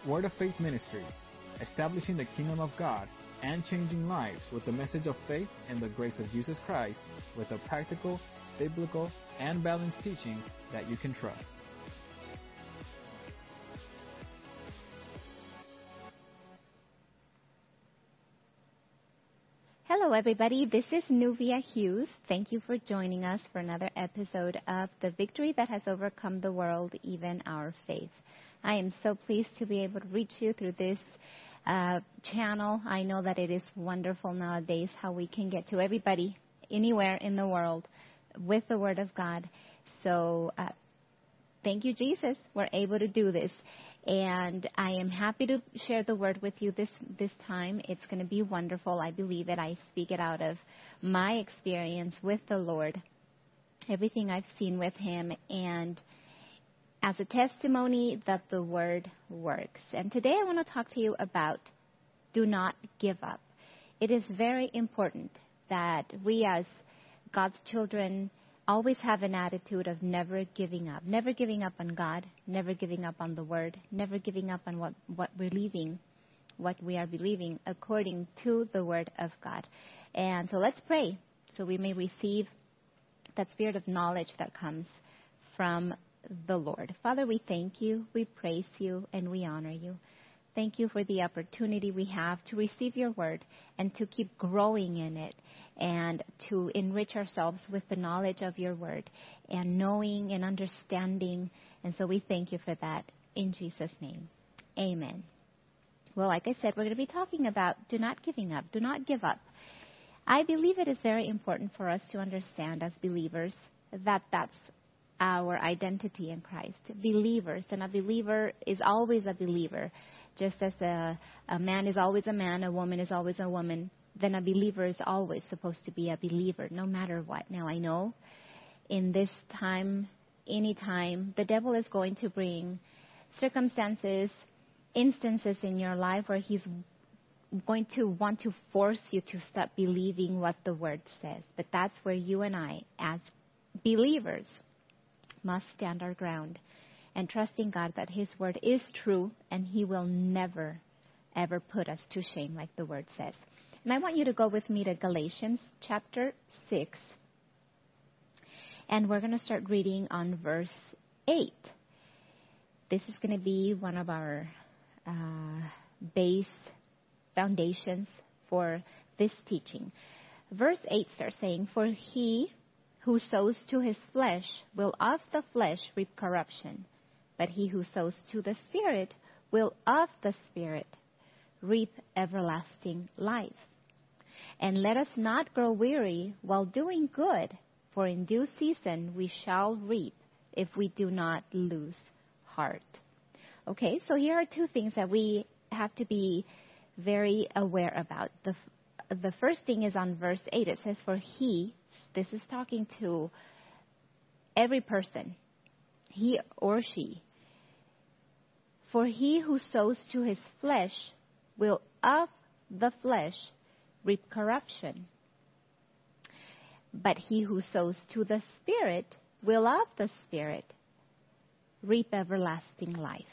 Word of Faith Ministries, establishing the kingdom of God and changing lives with the message of faith and the grace of Jesus Christ with a practical, biblical, and balanced teaching that you can trust. Hello, everybody. This is Nuvia Hughes. Thank you for joining us for another episode of The Victory That Has Overcome the World, Even Our Faith. I am so pleased to be able to reach you through this channel. I know that it is wonderful nowadays how we can get to everybody anywhere in the world with the Word of God. So thank you, Jesus. We're able to do this. And I am happy to share the Word with you this time. It's going to be wonderful. I believe it. I speak it out of my experience with the Lord, everything I've seen with Him, and as a testimony that the Word works. And today I want to talk to you about do not give up. It is very important that we as God's children always have an attitude of never giving up on God, never giving up on the Word, never giving up on what we are believing according to the Word of God. And so let's pray so we may receive that spirit of knowledge that comes from the Lord. Father, we thank you, we praise you, and we honor you. Thank you for the opportunity we have to receive your word and to keep growing in it and to enrich ourselves with the knowledge of your word and knowing and understanding. And so we thank you for that in Jesus' name. Amen. Well, like I said, we're going to be talking about do not giving up, do not give up. I believe it is very important for us to understand as believers that that's our identity in Christ. Believers, and a believer is always a believer. Just as a man is always a man, a woman is always a woman, then a believer is always supposed to be a believer, no matter what. Now, I know in this time, anytime, the devil is going to bring circumstances, instances in your life where he's going to want to force you to stop believing what the Word says. But that's where you and I, as believers, must stand our ground and trusting God that His Word is true and He will never, ever put us to shame like the Word says. And I want you to go with me to Galatians chapter 6. And we're going to start reading on verse 8. This is going to be one of our base foundations for this teaching. Verse 8 starts saying, "For he who sows to his flesh will of the flesh reap corruption, but he who sows to the Spirit will of the Spirit reap everlasting life. And let us not grow weary while doing good, for in due season we shall reap if we do not lose heart." Okay, so here are two things that we have to be very aware about. The first thing is on verse 8. It says, "For he," this is talking to every person, he or she. "For he who sows to his flesh will of the flesh reap corruption. But he who sows to the Spirit will of the Spirit reap everlasting life."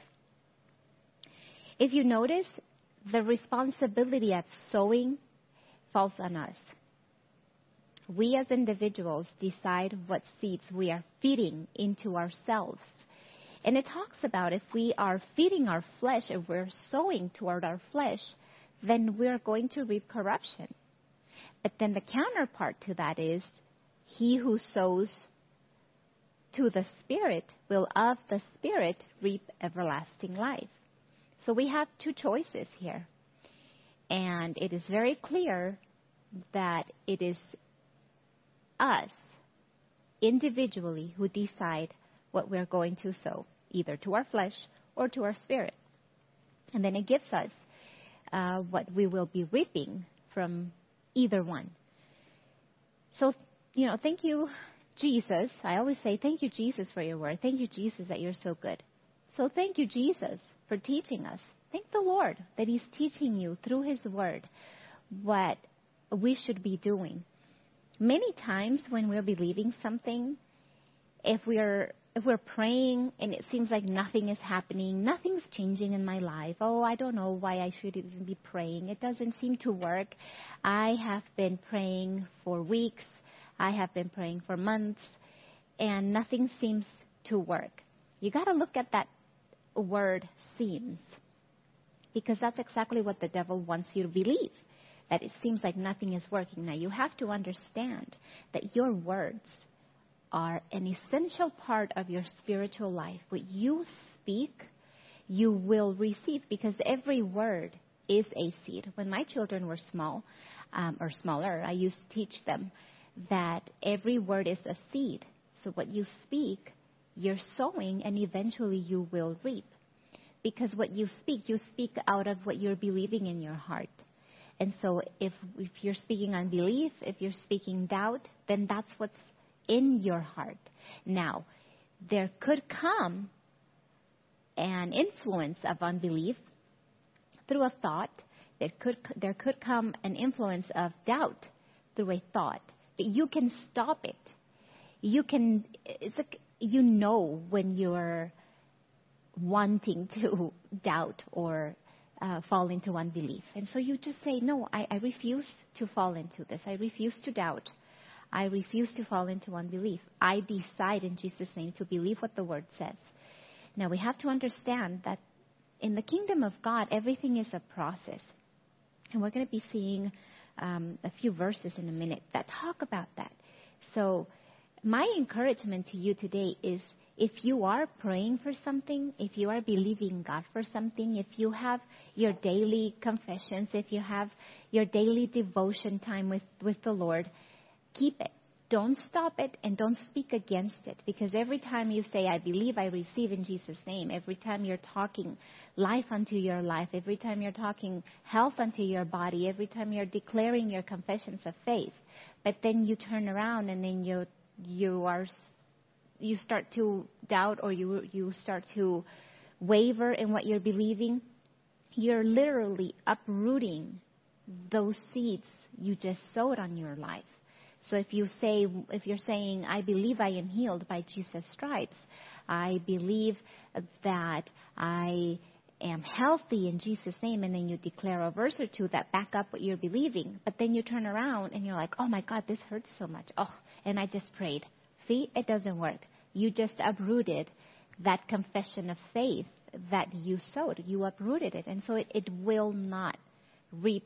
If you notice, the responsibility of sowing falls on us. We as individuals decide what seeds we are feeding into ourselves. And it talks about if we are feeding our flesh, if we're sowing toward our flesh, then we're going to reap corruption. But then the counterpart to that is, he who sows to the Spirit will of the Spirit reap everlasting life. So we have two choices here. And it is very clear that it is us individually who decide what we're going to sow, either to our flesh or to our spirit. And then it gives us what we will be reaping from either one. So, thank you, Jesus. I always say, thank you, Jesus, for your word. Thank you, Jesus, that you're so good. So thank you, Jesus, for teaching us. Thank the Lord that He's teaching you through His word what we should be doing. Many times when we're believing something, if we're if we're praying and it seems like nothing is happening, nothing's changing in my life. Oh, I don't know why I should even be praying. It doesn't seem to work. I have been praying for weeks. I have been praying for months, and nothing seems to work. You got to look at that word "seems," because that's exactly what the devil wants you to believe, that it seems like nothing is working. Now, you have to understand that your words are an essential part of your spiritual life. What you speak, you will receive, because every word is a seed. When my children were small, or smaller, I used to teach them that every word is a seed. So what you speak, you're sowing, and eventually you will reap. Because what you speak out of what you're believing in your heart. And so if you're speaking unbelief, if you're speaking doubt, then that's what's in your heart. Now, there could come an influence of unbelief through a thought. There could come an influence of doubt through a thought. But you can stop it. It's like you know when you're wanting to doubt or fall into unbelief. And so you just say, no, I refuse to fall into this. I refuse to doubt. I refuse to fall into unbelief. I decide in Jesus' name to believe what the Word says. Now, we have to understand that in the kingdom of God, everything is a process. And we're going to be seeing a few verses in a minute that talk about that. So my encouragement to you today is, if you are praying for something, if you are believing God for something, if you have your daily confessions, if you have your daily devotion time with the Lord, keep it. Don't stop it, and don't speak against it. Because every time you say, I believe, I receive in Jesus' name, every time you're talking life unto your life, every time you're talking health unto your body, every time you're declaring your confessions of faith, but then you turn around and then you start to doubt, or you start to waver in what you're believing, you're literally uprooting those seeds you just sowed on your life. So if you're saying, I believe I am healed by Jesus' stripes, I believe that I am healthy in Jesus' name, and then you declare a verse or two that back up what you're believing, but then you turn around and you're like, oh my God, this hurts so much. Oh, and I just prayed. See, it doesn't work. You just uprooted that confession of faith that you sowed. You uprooted it, and so it will not reap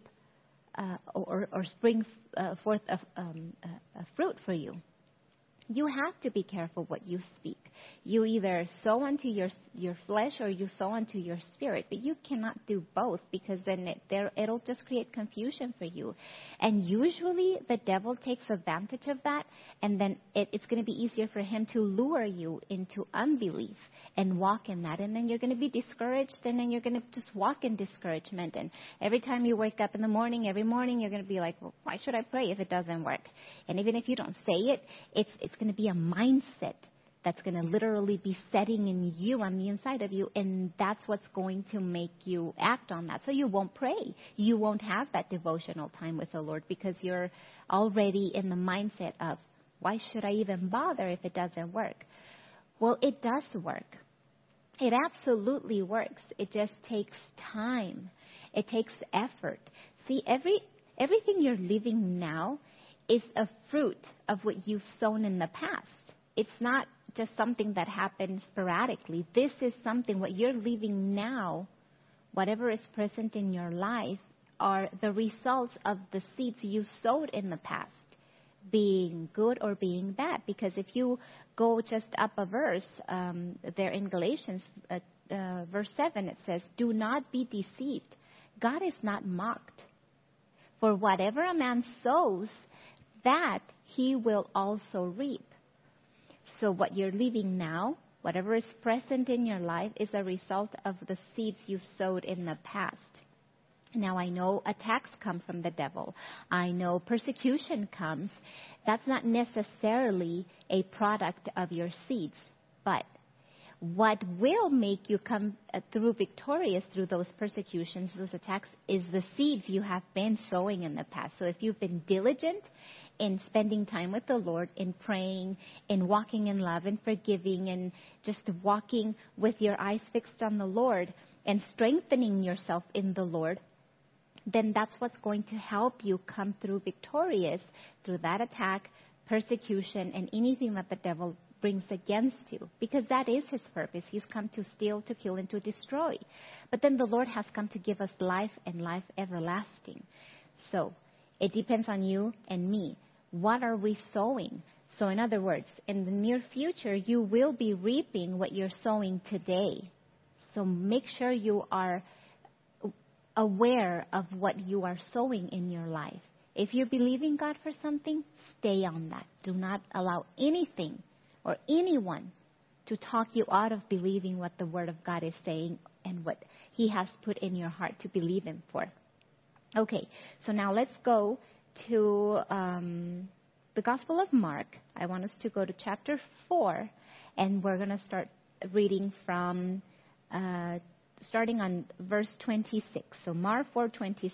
or spring forth a fruit for you. You have to be careful what you speak. You either sow unto your flesh or you sow unto your spirit, but you cannot do both, because then it'll just create confusion for you. And usually the devil takes advantage of that, and then it's going to be easier for him to lure you into unbelief and walk in that. And then you're going to be discouraged, and then you're going to just walk in discouragement. And every time you wake up in the morning, every morning you're going to be like, well, why should I pray if it doesn't work? And even if you don't say it, it's going to be a mindset that's going to literally be setting in you on the inside of you, and that's what's going to make you act on that. So you won't pray. You won't have that devotional time with the Lord, because you're already in the mindset of, why should I even bother if it doesn't work? Well, it does work. It absolutely works. It just takes time. It takes effort. See, everything you're living now is a fruit of what you've sown in the past. It's not just something that happens sporadically. This is something, what you're living now, whatever is present in your life, are the results of the seeds you sowed in the past, being good or being bad. Because if you go just up a verse, there in Galatians, verse 7, it says, do not be deceived. God is not mocked. For whatever a man sows, that he will also reap. So what you're living now, whatever is present in your life, is a result of the seeds you sowed in the past. Now, I know attacks come from the devil. I know persecution comes. That's not necessarily a product of your seeds. But What will make you come through victorious through those persecutions, those attacks, is the seeds you have been sowing in the past. So if you've been diligent in spending time with the Lord, in praying, in walking in love and forgiving, and just walking with your eyes fixed on the Lord and strengthening yourself in the Lord, then that's what's going to help you come through victorious through that attack, persecution, and anything that the devil brings against you, because that is his purpose. He's come to steal, to kill, and to destroy. But then the Lord has come to give us life and life everlasting. So it depends on you and me. What are we sowing? So in other words, in the near future, you will be reaping what you're sowing today. So make sure you are aware of what you are sowing in your life. If you're believing God for something, stay on that. Do not allow anything or anyone to talk you out of believing what the Word of God is saying and what He has put in your heart to believe Him for. Okay, so now let's go to the Gospel of Mark. I want us to go to chapter 4, and we're going to start reading from starting on verse 26. So Mark 4:26.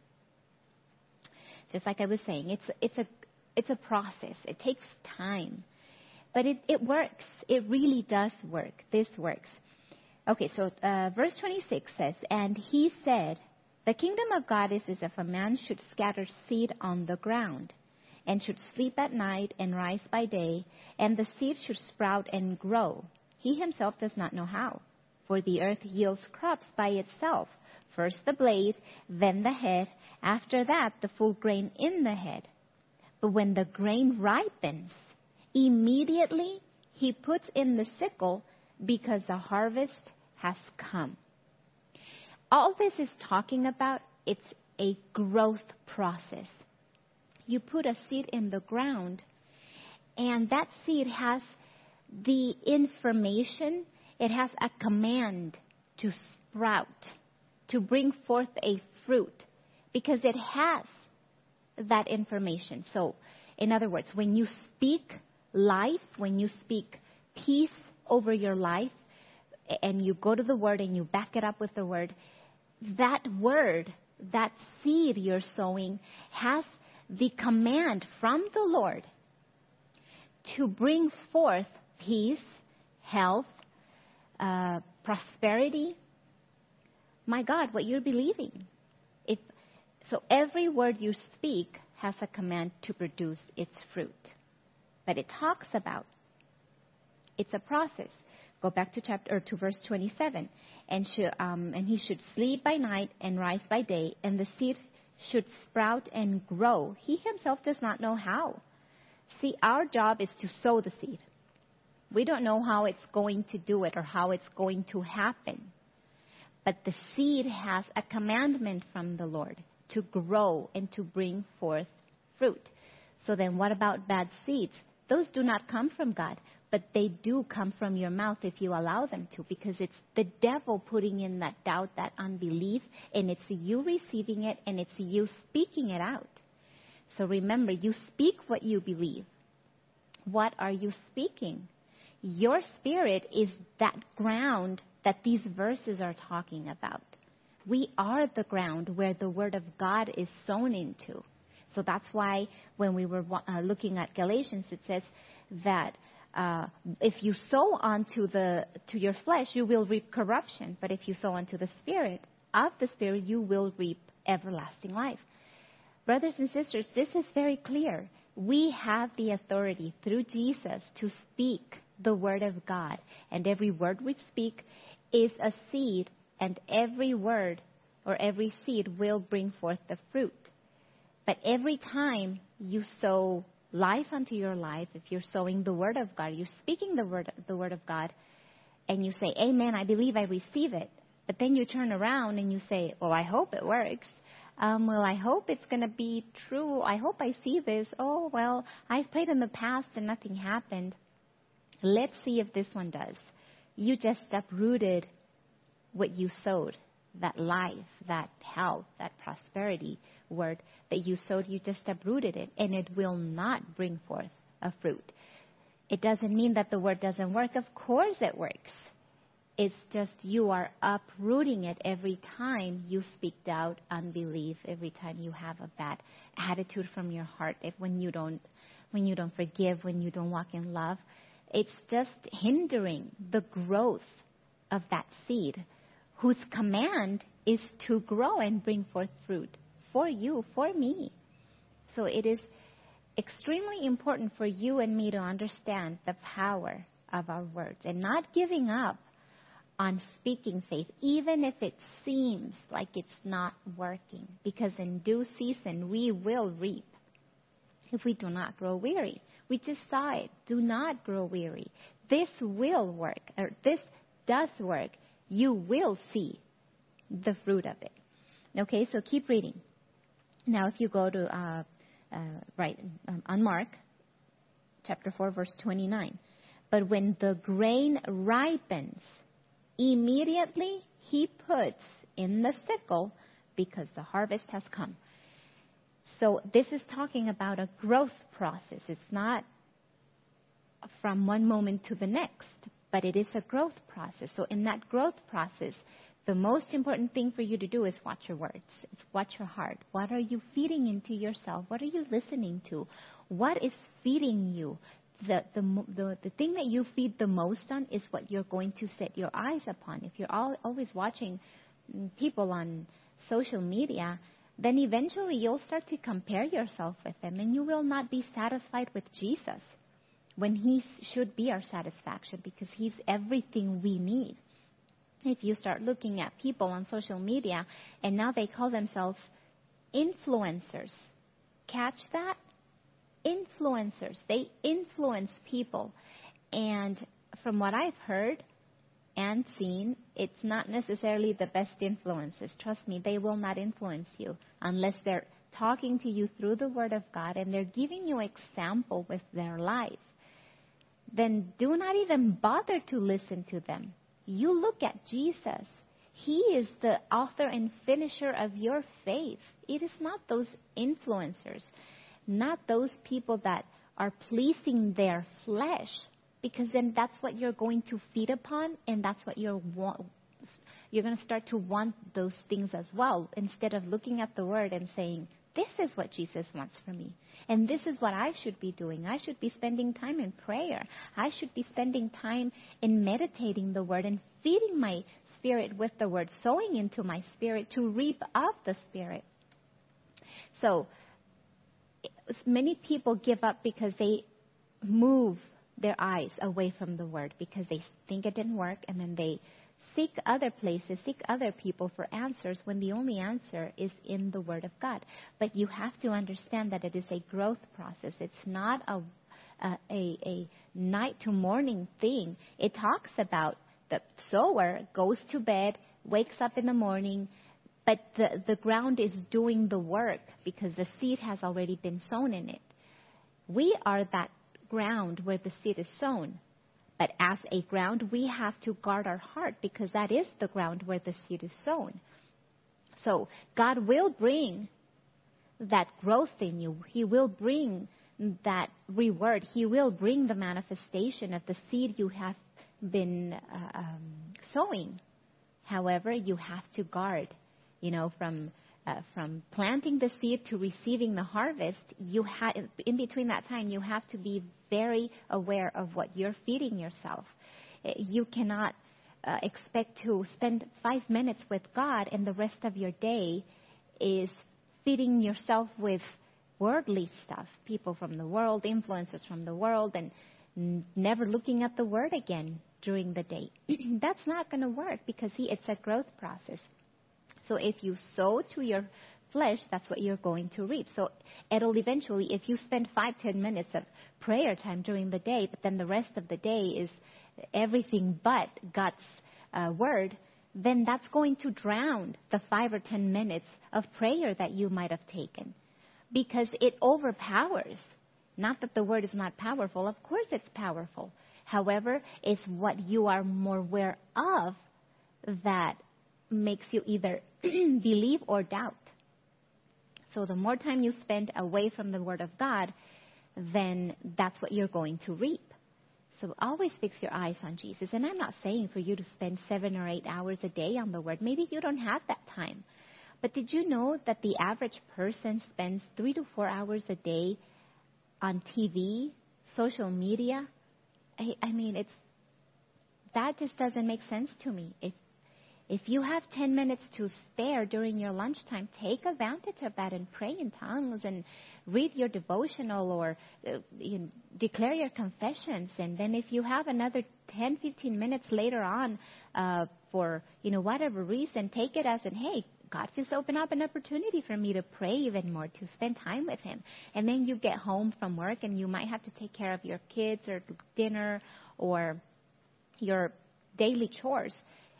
Just like I was saying, it's a process. It takes time. But it works. It really does work. This works. Okay, so verse 26 says, "And he said, the kingdom of God is as if a man should scatter seed on the ground, and should sleep at night and rise by day, and the seed should sprout and grow. He himself does not know how. For the earth yields crops by itself, first the blade, then the head, after that the full grain in the head. But when the grain ripens, immediately he puts in the sickle, because the harvest has come." All this is talking about, it's a growth process. You put a seed in the ground, and that seed has the information, it has a command to sprout, to bring forth a fruit, because it has that information. So, in other words, when you speak life, when you speak peace over your life, and you go to the Word and you back it up with the Word, that word, that seed you're sowing, has the command from the Lord to bring forth peace, health, prosperity. My God, what you're believing. So every word you speak has a command to produce its fruit. But it talks about, it's a process. Go back to verse 27. And he should sleep by night and rise by day, and the seed should sprout and grow. He himself does not know how. See, our job is to sow the seed. We don't know how it's going to do it or how it's going to happen. But the seed has a commandment from the Lord to grow and to bring forth fruit. So then what about bad seeds? Those do not come from God, but they do come from your mouth if you allow them to, because it's the devil putting in that doubt, that unbelief, and it's you receiving it, and it's you speaking it out. So remember, you speak what you believe. What are you speaking? Your spirit is that ground that these verses are talking about. We are the ground where the Word of God is sown into. So that's why when we were looking at Galatians, it says that if you sow to your flesh, you will reap corruption. But if you sow unto the Spirit, of the Spirit, you will reap everlasting life. Brothers and sisters, this is very clear. We have the authority through Jesus to speak the Word of God. And every word we speak is a seed, and every word or every seed will bring forth the fruit. But every time you sow life unto your life, if you're sowing the Word of God, you're speaking the word of God, and you say, "Amen, I believe, I receive it." But then you turn around and you say, "Oh, I hope it works. Well, I hope it's going to be true. I hope I see this. Oh, well, I've prayed in the past and nothing happened. Let's see if this one does." You just uprooted what you sowed, that life, that health, that prosperity word that you sowed. You just uprooted it, and it will not bring forth a fruit. It doesn't mean that the word doesn't work. Of course it works. It's just you are uprooting it every time you speak doubt, unbelief, every time you have a bad attitude from your heart, when you don't forgive, when you don't walk in love. It's just hindering the growth of that seed, whose command is to grow and bring forth fruit for you, for me. So it is extremely important for you and me to understand the power of our words and not giving up on speaking faith, even if it seems like it's not working, because in due season we will reap if we do not grow weary. We just saw it. Do not grow weary. This will work, or this does work. You will see the fruit of it. Okay, so keep reading. Now, if you go to on Mark, chapter 4, verse 29. But when the grain ripens, immediately he puts in the sickle, because the harvest has come. So this is talking about a growth process. It's not from one moment to the next, but it is a growth process. So in that growth process, the most important thing for you to do is watch your words. It's watch your heart. What are you feeding into yourself? What are you listening to? What is feeding you? The thing that you feed the most on is what you're going to set your eyes upon. If you're always watching people on social media, then eventually you'll start to compare yourself with them, and you will not be satisfied with Jesus when he should be our satisfaction, because he's everything we need. If you start looking at people on social media, and now they call themselves influencers. Catch that? Influencers. They influence people. And from what I've heard and seen, it's not necessarily the best influences. Trust me, they will not influence you unless they're talking to you through the Word of God and they're giving you example with their life. Then do not even bother to listen to them. You look at Jesus. He is the author and finisher of your faith. It is not those influencers, not those people that are pleasing their flesh, because then that's what you're going to feed upon, and that's what you're going to start to want those things as well, instead of looking at the Word and saying, this is what Jesus wants from me, and this is what I should be doing. I should be spending time in prayer. I should be spending time in meditating the Word and feeding my spirit with the Word, sowing into my spirit to reap of the Spirit. So many people give up because they move their eyes away from the Word, because they think it didn't work, and then they seek other places, seek other people for answers, when the only answer is in the Word of God. But you have to understand that it is a growth process. It's not a night to morning thing. It talks about the sower goes to bed, wakes up in the morning, but the ground is doing the work because the seed has already been sown in it. We are that ground where the seed is sown. But as a ground, we have to guard our heart, because that is the ground where the seed is sown. So God will bring that growth in you. He will bring that reward. He will bring the manifestation of the seed you have been sowing. However, you have to guard. From planting the seed to receiving the harvest, in between that time, you have to be very aware of what you're feeding yourself. You cannot expect to spend 5 minutes with God and the rest of your day is feeding yourself with worldly stuff, people from the world, influences from the world, and never looking at the Word again during the day. That's not going to work, because it's a growth process. So if you sow to your flesh, that's what you're going to reap. So it'll eventually, if you spend 5-10 minutes of prayer time during the day, but then the rest of the day is everything but God's Word, then that's going to drown the 5 or 10 minutes of prayer that you might have taken, because it overpowers. Not that the Word is not powerful. Of course it's powerful. However, it's what you are more aware of that makes you either believe or doubt. So the more time you spend away from the Word of God, then that's what you're going to reap. So always fix your eyes on Jesus. And I'm not saying for you to spend 7 or 8 hours a day on the Word. Maybe you don't have that time. But did you know that the average person spends 3 to 4 hours a day on TV, social media? I mean, that just doesn't make sense to me. If you have 10 minutes to spare during your lunchtime, take advantage of that and pray in tongues and read your devotional or declare your confessions. And then if you have another 10, 15 minutes later on for, whatever reason, take it as hey, God just opened up an opportunity for me to pray even more, to spend time with Him. And then you get home from work and you might have to take care of your kids or dinner or your daily chores.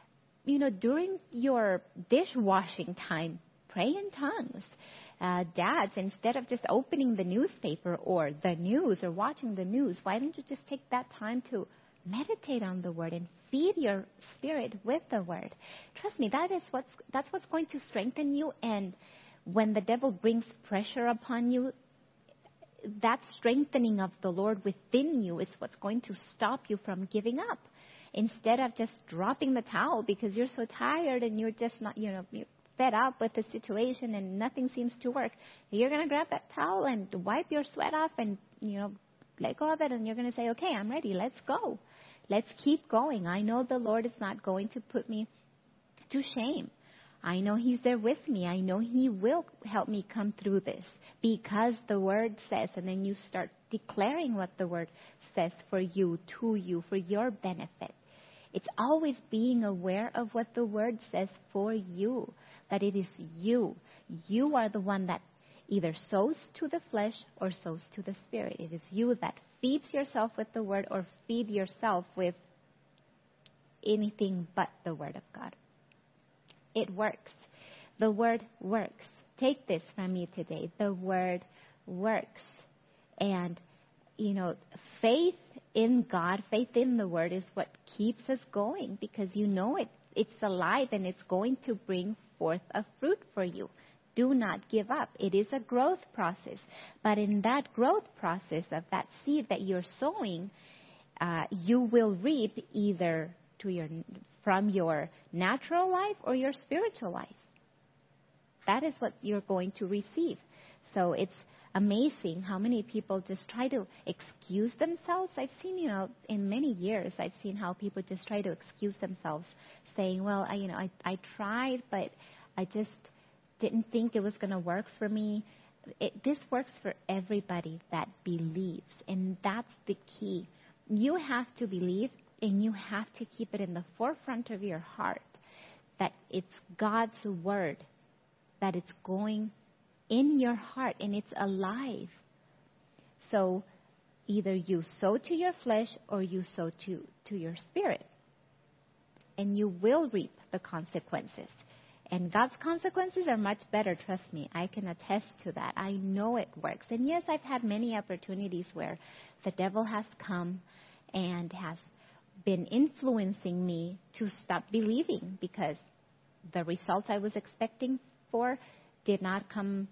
During your dishwashing time, pray in tongues. Dads, instead of just opening the newspaper or the news or watching the news, why don't you just take that time to meditate on the Word and feed your spirit with the Word? Trust me, that's what's going to strengthen you. And when the devil brings pressure upon you, that strengthening of the Lord within you is what's going to stop you from giving up. Instead of just dropping the towel because you're so tired and you're just not, you're fed up with the situation and nothing seems to work, you're going to grab that towel and wipe your sweat off and, let go of it, and you're going to say, okay, I'm ready. Let's go. Let's keep going. I know the Lord is not going to put me to shame. I know He's there with me. I know He will help me come through this because the Word says, and then you start declaring what the Word says for you, to you, for your benefit. It's always being aware of what the Word says for you, but it is you. You are the one that either sows to the flesh or sows to the Spirit. It is you that feeds yourself with the Word or feed yourself with anything but the Word of God. It works. The Word works. Take this from me today. The Word works. And, faith in God, faith in the Word is what keeps us going because it's alive and it's going to bring forth a fruit for you. Do not give up. It is a growth process. But in that growth process of that seed that you're sowing, you will reap either from your natural life or your spiritual life. That is what you're going to receive. So it's amazing how many people just try to excuse themselves. I've seen, in many years, I've seen how people just try to excuse themselves, saying, well, I tried, but I just didn't think it was going to work for me. This works for everybody that believes, and that's the key. You have to believe, and you have to keep it in the forefront of your heart that it's God's Word, that it's going in your heart, and it's alive. So either you sow to your flesh or you sow to your spirit, and you will reap the consequences. And God's consequences are much better, trust me. I can attest to that. I know it works. And yes, I've had many opportunities where the devil has come and has been influencing me to stop believing because the results I was expecting for did not come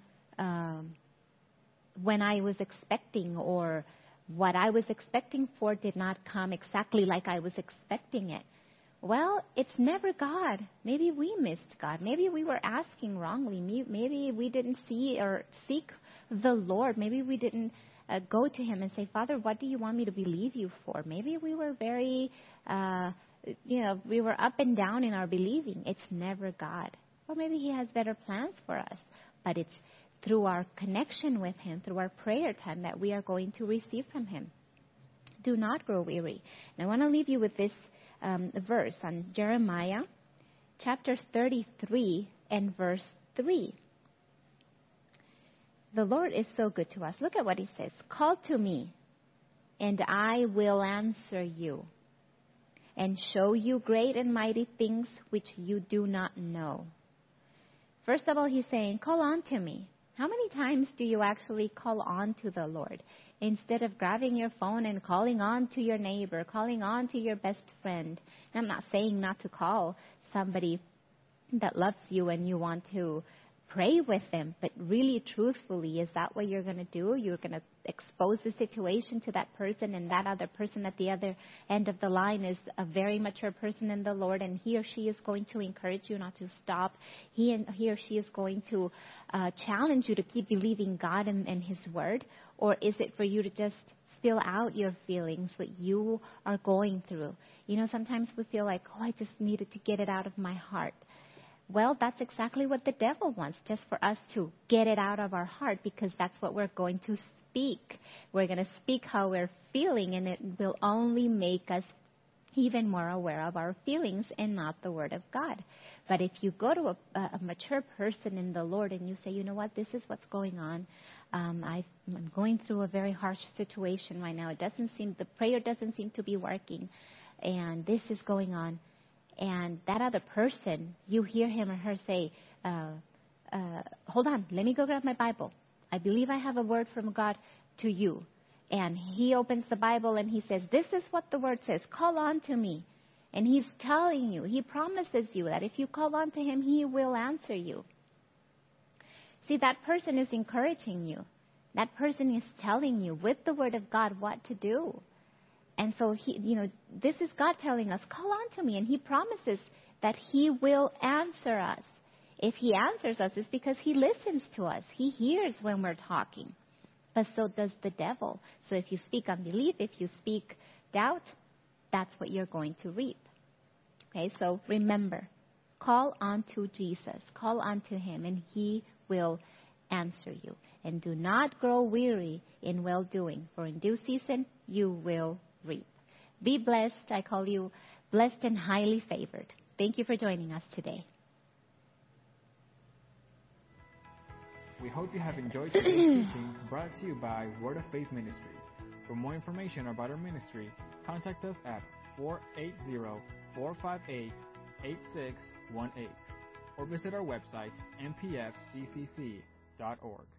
when I was expecting, or what I was expecting for did not come exactly like I was expecting it. Well, it's never God. Maybe we missed God. Maybe we were asking wrongly. Maybe we didn't see or seek the Lord. Maybe we didn't go to Him and say, Father, what do you want me to believe you for? Maybe we were very, we were up and down in our believing. It's never God. Or maybe He has better plans for us. But it's through our connection with Him, through our prayer time, that we are going to receive from Him. Do not grow weary. And I want to leave you with this verse on Jeremiah chapter 33 and verse 3. The Lord is so good to us. Look at what He says. Call to me, and I will answer you, and show you great and mighty things which you do not know. First of all, He's saying, call on to me. How many times do you actually call on to the Lord? Instead of grabbing your phone and calling on to your neighbor, calling on to your best friend. And I'm not saying not to call somebody that loves you and you want to pray with them, but really truthfully, is that what you're going to do? You're going to expose the situation to that person, and that other person at the other end of the line is a very mature person in the Lord, and he or she is going to encourage you not to stop. He or she is going to challenge you to keep believing God and His Word? Or is it for you to just spill out your feelings, what you are going through? You know, sometimes we feel like, I just needed to get it out of my heart. Well, that's exactly what the devil wants, just for us to get it out of our heart, because that's what we're going to speak. We're going to speak how we're feeling, and it will only make us even more aware of our feelings and not the Word of God. But if you go to a mature person in the Lord and you say, you know what, this is what's going on. I'm going through a very harsh situation right now. The prayer doesn't seem to be working, and this is going on. And that other person, you hear him or her say, hold on, let me go grab my Bible. I believe I have a word from God to you. And he opens the Bible and he says, this is what the word says. Call on to me. And he's telling you, he promises you that if you call on to him, he will answer you. See, that person is encouraging you. That person is telling you with the word of God what to do. And so, this is God telling us, call on to me. And he promises that he will answer us. If he answers us, it's because he listens to us. He hears when we're talking. But so does the devil. So if you speak unbelief, if you speak doubt, that's what you're going to reap. Okay, so remember, call on to Jesus. Call on to him, and he will answer you. And do not grow weary in well-doing, for in due season you will reap. Be blessed. I call you blessed and highly favored. Thank you for joining us today. We hope you have enjoyed today's teaching brought to you by Word of Faith Ministries. For more information about our ministry, contact us at 480-458-8618 or visit our website, mpfccc.org.